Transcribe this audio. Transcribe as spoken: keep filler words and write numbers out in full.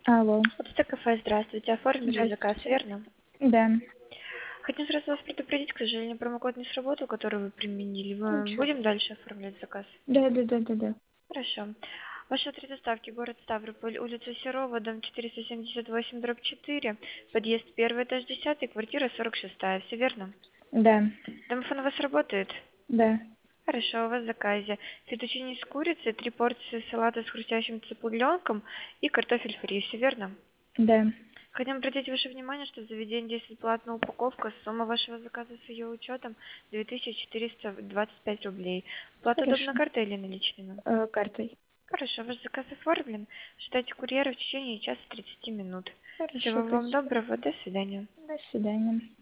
Алло. Вот это кафе, здравствуйте. Оформили заказ, Здравствуйте. верно? Да. Хотим сразу вас предупредить, к сожалению, промокод не сработал, который вы применили. Мы Ничего. будем дальше оформлять заказ? Да, да, да, да, да. Хорошо. Ваш адрес доставки: город Ставрополь, улица Серова, дом четыреста семьдесят восемь, дробь четыре, подъезд первый, этаж десятый, квартира сорок шестая. Все верно? Да. Домофон у вас работает? Да. Хорошо, у вас в заказе фетучини с курицей, три порции салата с хрустящим цыпленком и картофель фри. Все верно? Да. Хотим обратить ваше внимание, что в заведении действует платная упаковка. Сумма вашего заказа с ее учетом две тысячи четыреста двадцать пять рублей. Плата удобна Хорошо. картой или наличными? Э, картой. Хорошо, ваш заказ оформлен. Ждайте курьера в течение часа тридцати минут. Хорошо, Всего вам спасибо. доброго, до свидания. До свидания.